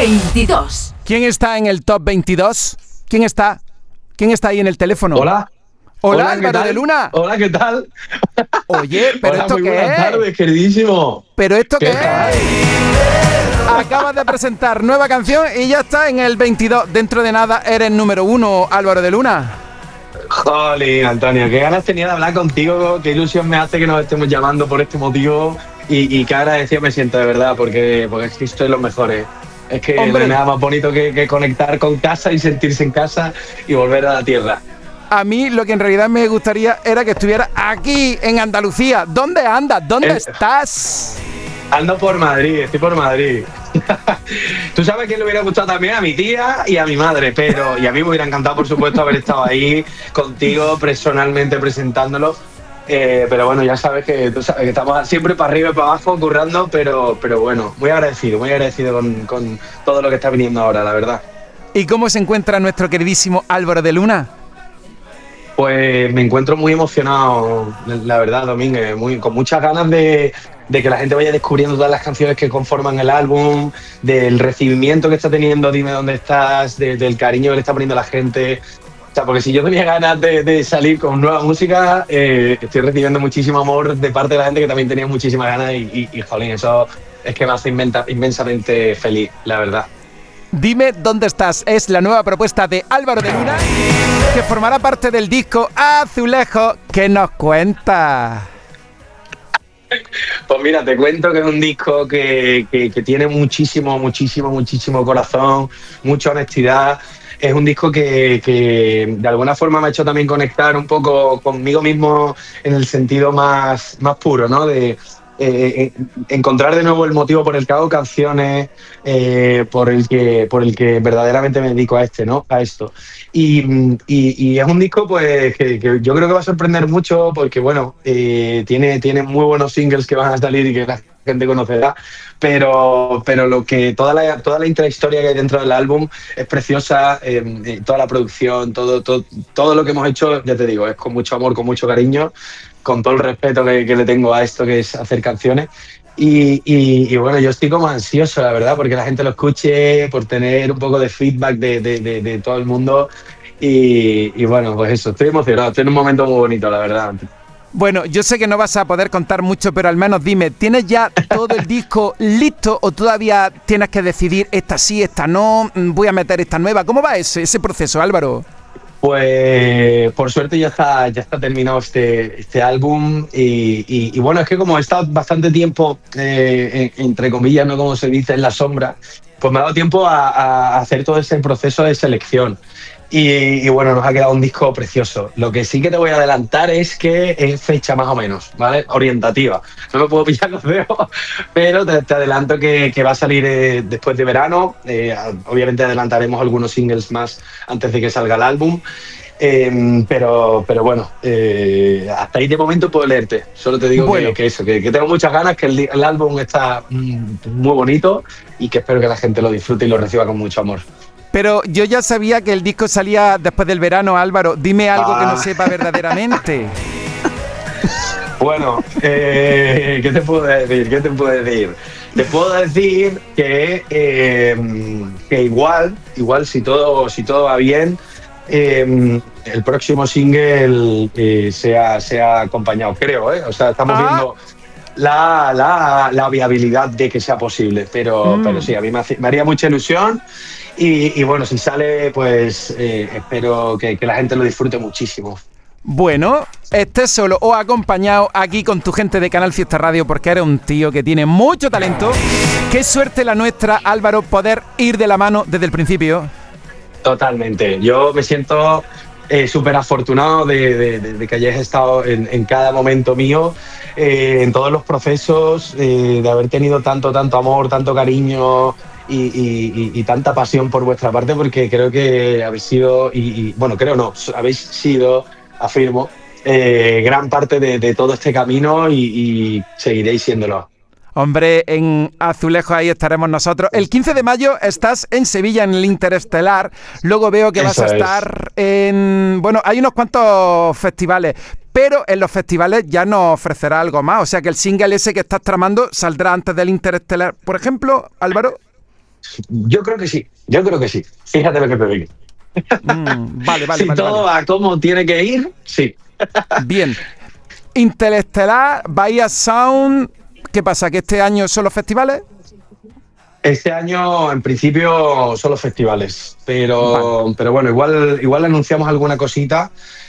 22. ¿Quién está en el top 22? ¿Quién está ahí en el teléfono? Hola. Hola, Álvaro de Luna. Hola, ¿qué tal? Oye, ¿pero hola, esto muy qué buenas es? tardes, queridísimo. ¿Pero esto qué tal? es? Acabas de presentar nueva canción y ya está en el 22. Dentro de nada eres número 1, Álvaro de Luna. Jolín, Antonio, qué ganas tenía de hablar contigo, qué ilusión me hace que nos estemos llamando por este motivo y qué agradecido me siento de verdad, porque es que esto es lo mejor. Es que no Hombre, hay nada más bonito que conectar con casa y sentirse en casa y volver a la tierra. a mí lo que en realidad me gustaría era que estuvieras aquí en Andalucía. ¿Dónde andas? ¿Dónde estás? Ando por Madrid, estoy por Madrid. Tú sabes que le hubiera gustado también a mi tía y a mi madre, y a mí me hubiera encantado, por supuesto, haber estado ahí contigo personalmente presentándolo. Pero bueno, ya sabes que estamos siempre para arriba y para abajo currando, pero bueno, muy agradecido con todo lo que está viniendo ahora, la verdad. ¿Y cómo se encuentra nuestro queridísimo Álvaro de Luna? Pues me encuentro muy emocionado, la verdad, Domínguez, con muchas ganas de que la gente vaya descubriendo todas las canciones que conforman el álbum, del recibimiento que está teniendo Dime Dónde Estás, del cariño que le está poniendo la gente. O sea, porque si yo tenía ganas de salir con nueva música, estoy recibiendo muchísimo amor de parte de la gente que también tenía muchísimas ganas y jolín, eso es que me hace inmensamente feliz, la verdad. Dime Dónde Estás es la nueva propuesta de Álvaro de Luna, que formará parte del disco Azulejo. ¿Qué nos cuenta? Pues mira, te cuento que es un disco que tiene muchísimo corazón, mucha honestidad. Es un disco que de alguna forma me ha hecho también conectar un poco conmigo mismo en el sentido más puro, ¿no? De encontrar de nuevo el motivo por el que hago canciones, por el que verdaderamente me dedico a esto. Y es un disco pues que yo creo que va a sorprender mucho porque bueno, tiene muy buenos singles que van a salir y que la gente conocerá, pero toda la intrahistoria que hay dentro del álbum es preciosa, toda la producción, todo lo que hemos hecho, ya te digo, es con mucho amor, con mucho cariño, con todo el respeto que le tengo a esto que es hacer canciones. Y bueno, yo estoy como ansioso, la verdad, porque la gente lo escuche, por tener un poco de feedback de todo el mundo. Y bueno, pues eso, estoy emocionado, estoy en un momento muy bonito, la verdad. Bueno, yo sé que no vas a poder contar mucho, pero al menos dime, ¿tienes ya todo el disco listo o todavía tienes que decidir esta sí, esta no, voy a meter esta nueva? ¿Cómo va ese proceso, Álvaro? Pues por suerte ya está terminado este álbum y bueno, es que como he estado bastante tiempo, entre comillas, no como se dice, en la sombra, pues me ha dado tiempo a hacer todo ese proceso de selección. Y bueno, nos ha quedado un disco precioso. Lo que sí que te voy a adelantar es que es fecha más o menos, ¿vale? Orientativa. No me puedo pillar los dedos, pero te adelanto que va a salir después de verano. Obviamente adelantaremos algunos singles más antes de que salga el álbum. Pero bueno, hasta ahí de momento puedo leerte. Solo te digo bueno, que tengo muchas ganas, que el álbum está muy bonito y que espero que la gente lo disfrute y lo reciba con mucho amor. Pero yo ya sabía que el disco salía después del verano, Álvaro. Dime algo que no sepa verdaderamente. Bueno, ¿qué te puedo decir? Te puedo decir que igual si todo va bien, el próximo single sea acompañado, creo, ¿eh? O sea, estamos viendo la viabilidad de que sea posible, pero sí, a mí me haría mucha ilusión. Y bueno, si sale, pues espero que la gente lo disfrute muchísimo. Bueno, estés solo o acompañado aquí con tu gente de Canal Fiesta Radio, porque eres un tío que tiene mucho talento. Qué suerte la nuestra, Álvaro, poder ir de la mano desde el principio. Totalmente. Yo me siento súper afortunado de que hayáis estado en cada momento mío, en todos los procesos, de haber tenido tanto amor, tanto cariño y tanta pasión por vuestra parte, porque creo que habéis sido, bueno, creo no, habéis sido, afirmo, gran parte de todo este camino y seguiréis siéndolo. Hombre, en Azulejo ahí estaremos nosotros. El 15 de mayo estás en Sevilla, en el Interestelar. Luego veo que vas a estar en... Bueno, hay unos cuantos festivales, pero en los festivales ya nos ofrecerá algo más. O sea que el single ese que estás tramando saldrá antes del Interestelar. Por ejemplo, Álvaro... Yo creo que sí. Fíjate lo que te digo. Vale. Si todo va como tiene que ir, sí. Bien. Interestelar, Bahía Sound, ¿qué pasa? ¿Que este año son los festivales? Este año, en principio, son los festivales, pero bueno, igual anunciamos alguna cosita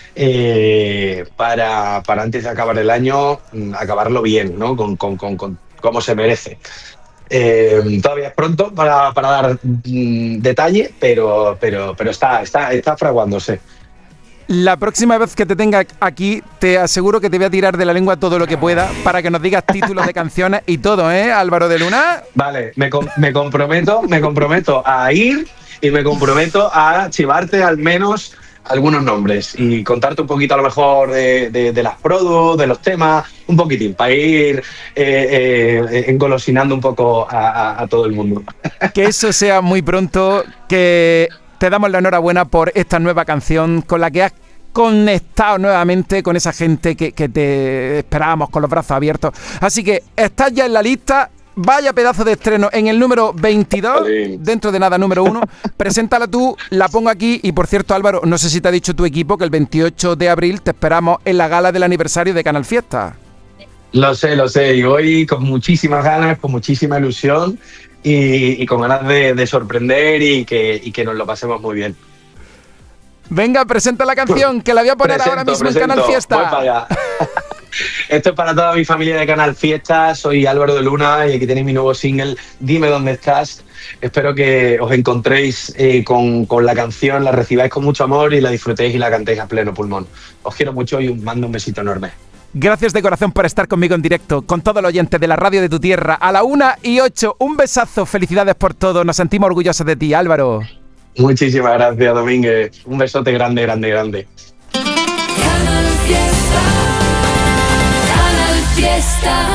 para antes de acabar el año, acabarlo bien, ¿no? Con como se merece. Todavía es pronto para dar detalle, pero está fraguándose. La próxima vez que te tenga aquí, te aseguro que te voy a tirar de la lengua todo lo que pueda para que nos digas títulos de canciones y todo, ¿eh, Álvaro de Luna? Vale, me comprometo a ir y me comprometo a chivarte al menos algunos nombres y contarte un poquito a lo mejor de las produs, de los temas, un poquitín, para ir engolosinando un poco a todo el mundo. Que eso sea muy pronto, que te damos la enhorabuena por esta nueva canción con la que has conectado nuevamente con esa gente que te esperábamos con los brazos abiertos. Así que estás ya en la lista. Vaya pedazo de estreno en el número 22, dentro de nada número 1. Preséntala tú, la pongo aquí. Y por cierto, Álvaro, no sé si te ha dicho tu equipo que el 28 de abril te esperamos en la gala del aniversario de Canal Fiesta. Lo sé, y voy con muchísimas ganas, con muchísima ilusión y con ganas de sorprender y que nos lo pasemos muy bien. Venga, presenta la canción, que la voy a poner ahora mismo en Canal Fiesta. Voy para allá. Esto es para toda mi familia de Canal Fiesta. Soy Álvaro de Luna y aquí tenéis mi nuevo single, Dime dónde estás. Espero que os encontréis con la canción, la recibáis con mucho amor y la disfrutéis y la cantéis a pleno pulmón. Os quiero mucho y os mando un besito enorme. Gracias de corazón por estar conmigo en directo, con todos los oyentes de la radio de tu tierra, a la 1:08. Un besazo, felicidades por todo, nos sentimos orgullosos de ti, Álvaro. Muchísimas gracias, Domínguez. Un besote grande. Canal Fiesta, Canal Fiesta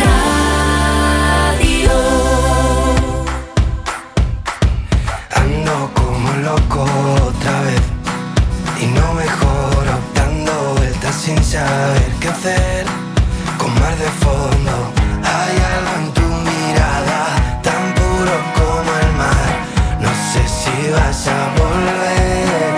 Radio. Ando como loco otra vez y no mejoro, dando vueltas sin saber qué hacer. Con mar de fondo hay algo en tu mirada, tan puro como el mar. No sé si vas a volver.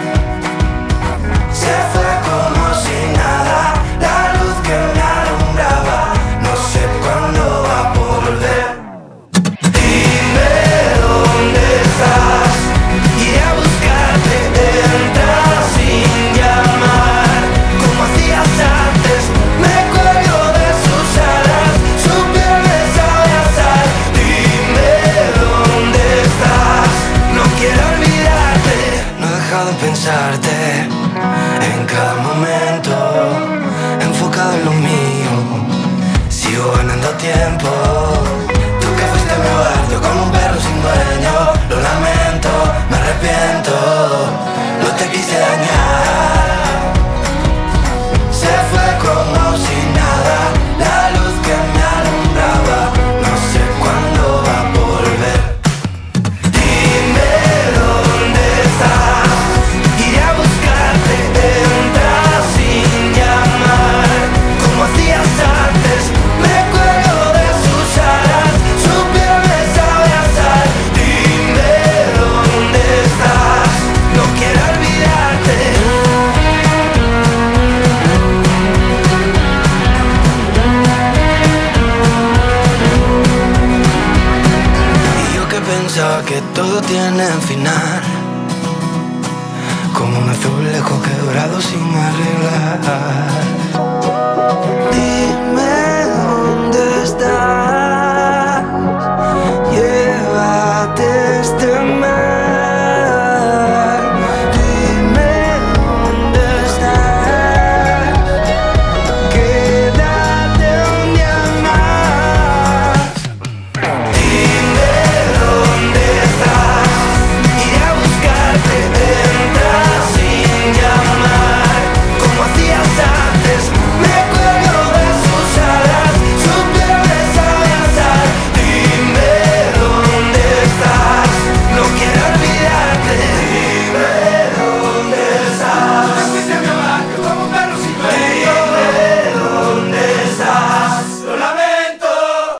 Se fue como si nada, la luz que me alumbraba. No sé cuándo va a volver. Dime dónde estás, iré a buscarte, entrar sin llamar. Como hacías antes, me cuelgo de sus alas, su piel me sabe a sal. Dime dónde estás, no quiero olvidarte. No he dejado de pensarte en cada momento, enfocado en lo mío. Sigo ganando tiempo. Tú que fuiste mi hogar, yo como un perro sin dueño. Lo lamento, me arrepiento, no te quise dañar. Se fue como si nada, la luz que me alumbraba. No sé cuándo va a volver. Dime dónde estás, iré a buscarte, entrar sin llamar. Como hacías antes, me cuelgo de sus alas, su piel me sabe a sal. Dime dónde estás, no quiero olvidarte. Y yo que pensaba que todo tiene final, como un azul lejos quebrado sin arreglar.